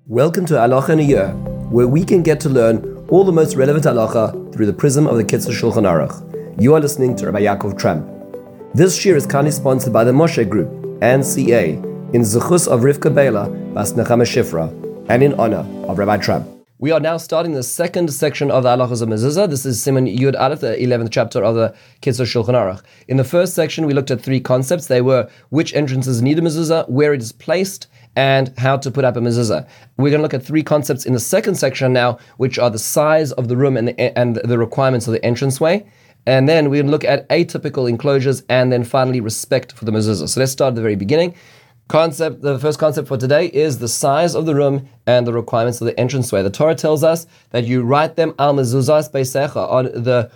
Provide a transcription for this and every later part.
Welcome to Halacha in a Year, where we can get to learn all the most relevant halacha through the prism of the Kitzur Shulchan Aruch. You are listening to Rabbi Yaakov Tramp. This year is kindly sponsored by the Moshe Group and CA in Zechus of Rivka Bela Bas Nechama Shifra and in honor of Rabbi Tramp. We are now starting the second section of the halachas of mezuzah. This is Siman Yud Aleph, the 11th chapter of the Kitzur Shulchan Aruch. In the first section, we looked at three concepts. They were which entrances need a mezuzah, where it is placed, and how to put up a mezuzah. We're going to look at three concepts in the second section now, which are the size of the room and the requirements of the entranceway. And then we're going to look at atypical enclosures, and then finally respect for the mezuzah. So let's start at the very beginning. The first concept for today is the size of the room and the requirements of the entranceway. The Torah tells us that you write them al mezuzas beisecha, on the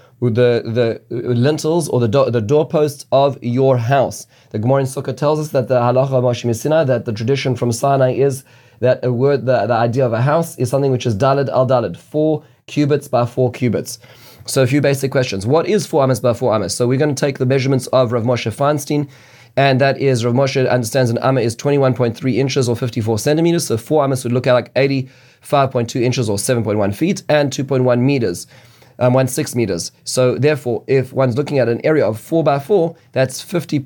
lintels or the doorposts of your house. The Gemara in Sukkah tells us that the halacha of Moshe Sinai, that the tradition from Sinai is that a word, the idea of a house is something which is daled al daled, 4 cubits by 4 cubits. So a few basic questions. What is 4 amas by 4 amas? So we're going to take the measurements of Rav Moshe Feinstein, and that is, Rav Moshe understands an amma is 21.3 inches or 54 centimeters. So 4 amas would look at like 85.2 inches or 7.1 feet and 2.1 meters, 1.6 meters. So therefore, if one's looking at an area of 4 by 4, that's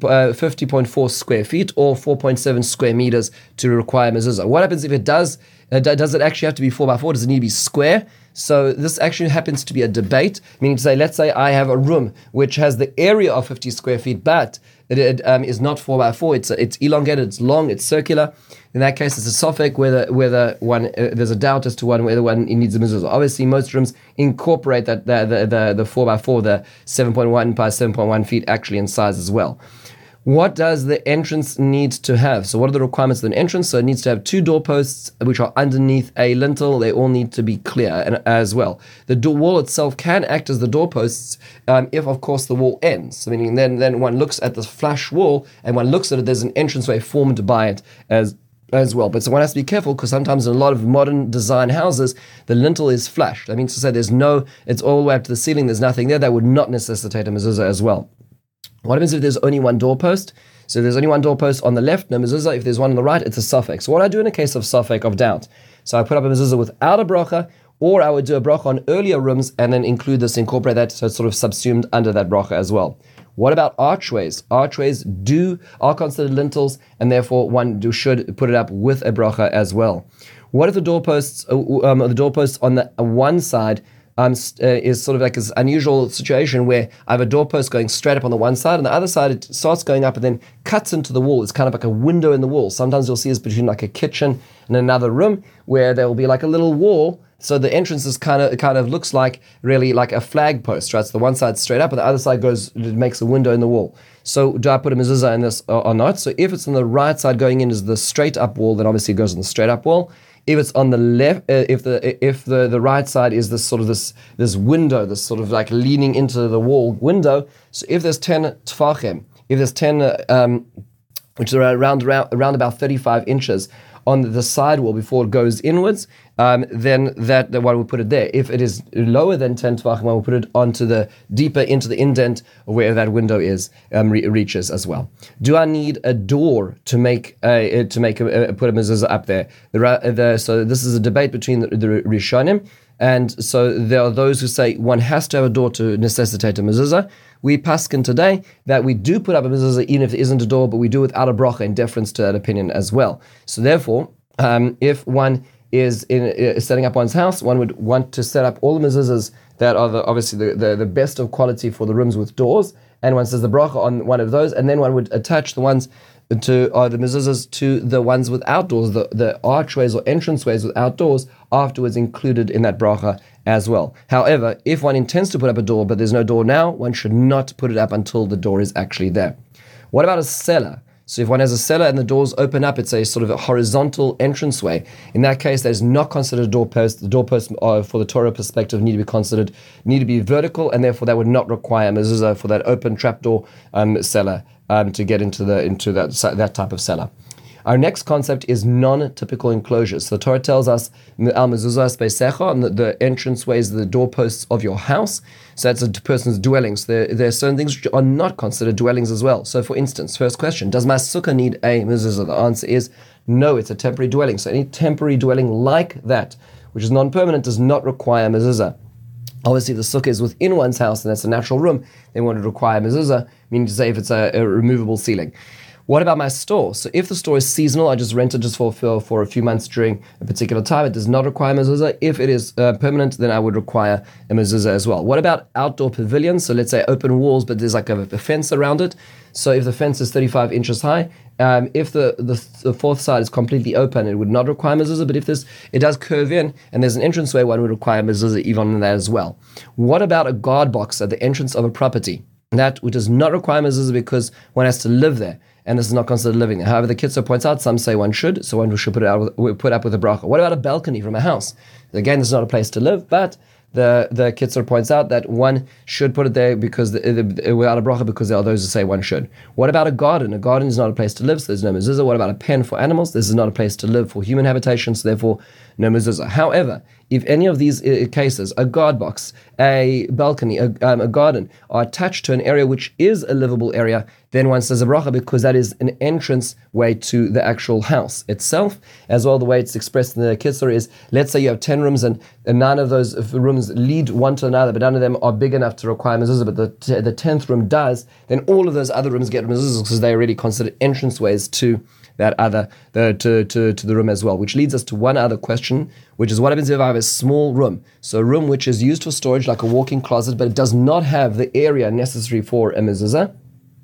50.4 square feet or 4.7 square meters to require mezuzah. What happens if it does it actually have to be 4 by 4? Does it need to be square? So this actually happens to be a debate, meaning to say, let's say I have a room which has the area of 50 square feet, but it is not 4 by 4. It's elongated, it's long, it's circular. In that case, it's a safek whether one there's a doubt as to whether one needs a mezuzah. Obviously, most rooms incorporate that the 4 by 4, the 7.1 by 7.1 feet actually in size as well. What does the entrance need to have? So what are the requirements of an entrance? So it needs to have 2 doorposts which are underneath a lintel. They all need to be clear as well. The door wall itself can act as the doorposts if, of course, the wall ends. So meaning then one looks at the flush wall and one looks at it, there's an entranceway formed by it as well. But so one has to be careful, because sometimes in a lot of modern design houses, the lintel is flush. That means to say it's all the way up to the ceiling, there's nothing there. That would not necessitate a mezuzah as well. What happens if there's only one doorpost? So there's only one doorpost on the left, no mezuzah. If there's one on the right, it's a safek. So what I do in a case of safek, of doubt, so I put up a mezuzah without a bracha, or I would do a bracha on earlier rooms and then incorporate that, so it's sort of subsumed under that bracha as well. What about archways? Archways are considered lintels, and therefore one should put it up with a bracha as well. What if the doorposts on the one side is sort of like this unusual situation where I have a doorpost going straight up on the one side, and the other side it starts going up and then cuts into the wall. It's kind of like a window in the wall. Sometimes you'll see it's between like a kitchen and another room where there will be like a little wall. So the entrance is kind of looks like really like a flag post, right? So the one side straight up, and the other side it makes a window in the wall. So do I put a mezuzah in this or not? So if it's on the right side going in is the straight up wall, then obviously it goes on the straight up wall. If it's on the left, if the right side is this sort of this window, this sort of like leaning into the wall window. So if there's 10 tefachim, if there's 10, which is around about 35 inches on the side wall before it goes inwards, then that one will put it there. If it is lower than 10 tefachim, one will put it deeper into the indent where that window is reaches as well. Do I need a door to put a mezuzah up there? So this is a debate between the Rishonim, and so there are those who say one has to have a door to necessitate a mezuzah. We paskin today that we do put up a mezuzah even if there isn't a door, but we do without a bracha in deference to that opinion as well. So therefore, if one is setting up one's house, one would want to set up all the mezuzahs that are obviously the best of quality for the rooms with doors, and one says the bracha on one of those, and then one would attach the ones the mezuzahs to the ones without doors, the archways or entranceways without doors afterwards included in that bracha as well. However, if one intends to put up a door but there's no door now, one should not put it up until the door is actually there. What about a cellar? So if one has a cellar and the doors open up, it's a sort of a horizontal entranceway. In that case, that is not considered a doorpost. The doorposts for the Torah perspective need to be vertical, and therefore that would not require a mezuzah for that open trapdoor cellar to get into that type of cellar. Our next concept is non-typical enclosures. So the Torah tells us al mezuzah beisecha, and the entranceways, the doorposts of your house. So that's a person's dwelling. So there are certain things which are not considered dwellings as well. So for instance, first question, does my sukkah need a mezuzah? The answer is No, it's a temporary dwelling. So any temporary dwelling like that, which is non-permanent, does not require mezuzah. Obviously, if the sukkah is within one's house and that's a natural room, then one would require mezuzah, meaning to say if it's a removable ceiling. What about my store? So if the store is seasonal, I just rent it just for a few months during a particular time, it does not require mezuzah. If it is permanent, then I would require a mezuzah as well. What about outdoor pavilions? So let's say open walls, but there's like a fence around it. So if the fence is 35 inches high, if the fourth side is completely open, it would not require mezuzah. But if it does curve in and there's an entranceway, one would require mezuzah even in that as well. What about a guard box at the entrance of a property? That does not require mezuzah because one has to live there, and this is not considered living there. However, the Kitzur points out some say one should, so one should put up with a bracha. What about a balcony from a house? Again, this is not a place to live, but the Kitzur points out that one should put it there because without a bracha, because there are those who say one should. What about a garden? A garden is not a place to live, so there's no mezuzah. What about a pen for animals? This is not a place to live for human habitation, so therefore no mezuzah. However, if any of these cases, a guard box, a balcony, a garden, are attached to an area which is a livable area, then one says a bracha because that is an entrance way to the actual house itself. As well, the way it's expressed in the Kitzur is, let's say you have 10 rooms and 9 of those rooms lead one to another, but none of them are big enough to require mezuzah, but the 10th room does, then all of those other rooms get mezuzah because they already considered entrance ways to that other to the room as well, which leads us to one other question, which is what happens if I have a small room? So a room which is used for storage, like a walk-in closet, but it does not have the area necessary for a mezuzah.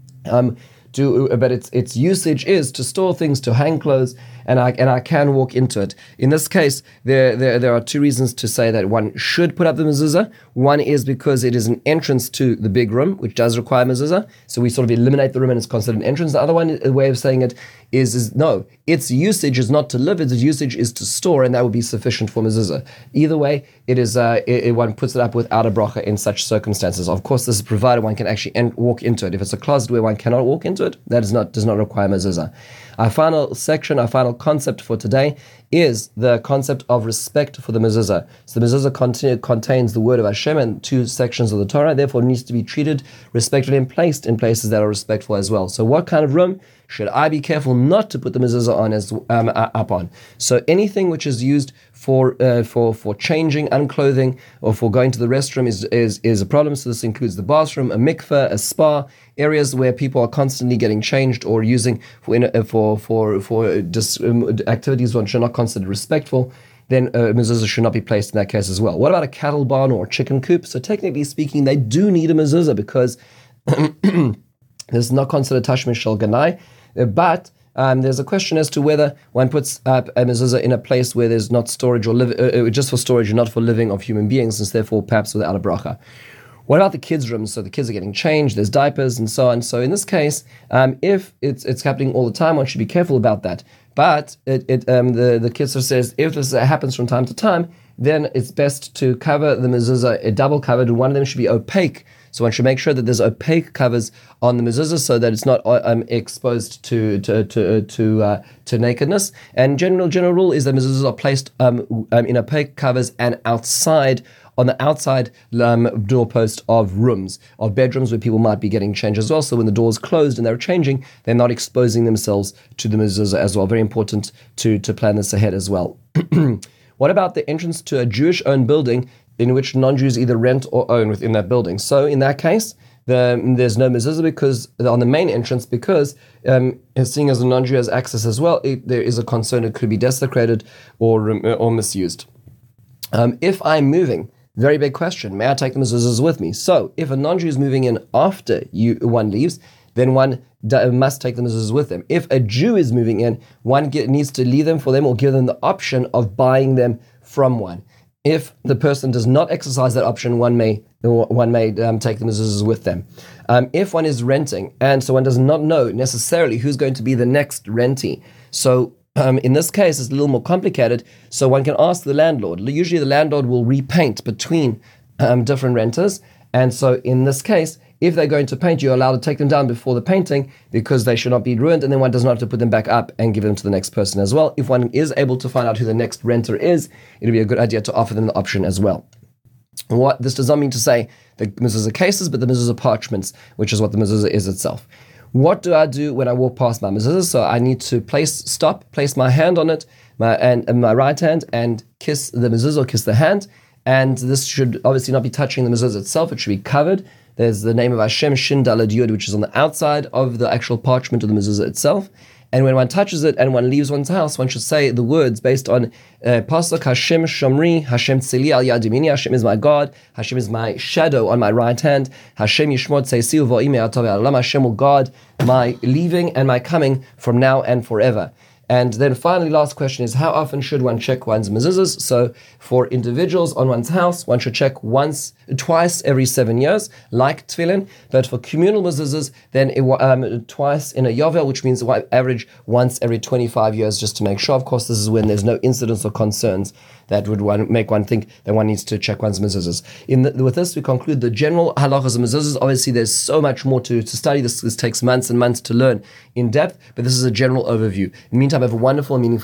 But its usage is to store things, to hang clothes, and I can walk into it. In this case, there are 2 reasons to say that one should put up the mezuzah. One is because it is an entrance to the big room, which does require mezuzah. So we sort of eliminate the room and it's considered an entrance. The other one, a way of saying it is no, its usage is not to live, its usage is to store, and that would be sufficient for mezuzah. Either way, it is one puts it up without a bracha in such circumstances. Of course, this is provided one can actually walk into it. If it's a closet where one cannot walk into it, that does not require mezuzah. Our final concept for today is the concept of respect for the mezuzah. So the mezuzah contains the word of Hashem and 2 sections of the Torah, therefore needs to be treated respectfully and placed in places that are respectful as well. So what kind of room should I be careful not to put the mezuzah on up on? So anything which is used for changing, unclothing, or for going to the restroom is a problem. So this includes the bathroom, a mikveh, a spa, areas where people are constantly getting changed or using for just activities one should not consider respectful. Then mezuzah should not be placed in that case as well. What about a cattle barn or a chicken coop? So technically speaking, they do need a mezuzah because this is not considered tashmish shel ganai, but there's a question as to whether one puts up a mezuzah in a place where there's not storage or just for storage and not for living of human beings, and therefore perhaps without a bracha. What about the kids' rooms? So the kids are getting changed, there's diapers and so on. So in this case, if it's happening all the time, one should be careful about that. But the Kitzur says if this happens from time to time, then it's best to cover the mezuzah double covered, and one of them should be opaque. So one should make sure that there's opaque covers on the mezuzah so that it's not exposed to nakedness. And general rule is that mezuzahs are placed in opaque covers and on the outside doorpost of rooms, of bedrooms where people might be getting changed as well. So when the door's closed and they're changing, they're not exposing themselves to the mezuzah as well. Very important to plan this ahead as well. What about the entrance to a Jewish-owned building in which non-Jews either rent or own within that building? So in that case, there's no mezuzah because on the main entrance, because seeing as a non-Jew has access as well, there is a concern it could be desecrated or misused. If I'm moving, very big question, may I take the mezuzahs with me? So if a non-Jew is moving in after one leaves, then one must take the mezuzahs with them. If a Jew is moving in, one needs to leave them for them or give them the option of buying them from one. If the person does not exercise that option, one may take the mezuzahs with them. If one is renting, and so one does not know necessarily who's going to be the next rentee, so in this case, it's a little more complicated. So one can ask the landlord. Usually the landlord will repaint between different renters. And so in this case, if they're going to paint, you're allowed to take them down before the painting because they should not be ruined, and then one does not have to put them back up and give them to the next person as well. If one is able to find out who the next renter is, it'll be a good idea to offer them the option as well. This does not mean to say the mezuzah cases, but the mezuzah parchments, which is what the mezuzah is itself. What do I do when I walk past my mezuzah? So I need to place my hand on it, my right hand, and kiss the mezuzah, kiss the hand. And this should obviously not be touching the mezuzah itself. It should be covered. There's the name of Hashem, Shin Daled Yud, which is on the outside of the actual parchment of the mezuzah itself. And when one touches it and one leaves one's house, one should say the words based on Pasuk Hashem Shomri, Hashem Tzili al Yad Yamini, Hashem is my God, Hashem is my shadow on my right hand, Hashem Yishmor Tzeisi Uvo'im Ya'atov Ya'alam, Hashem will guard my leaving and my coming from now and forever. And then finally, last question is, how often should one check one's mezuzahs? So for individuals on one's house, one should check twice every 7 years, like tefillin. But for communal mezuzahs, then twice in a yovel, which means average once every 25 years, just to make sure. Of course, this is when there's no incidents or concerns that would make one think that one needs to check one's mezuzahs. With this, we conclude the general halachas of mezuzahs. Obviously, there's so much more to study. This takes months and months to learn in depth, but this is a general overview. In the meantime, have a wonderful and meaningful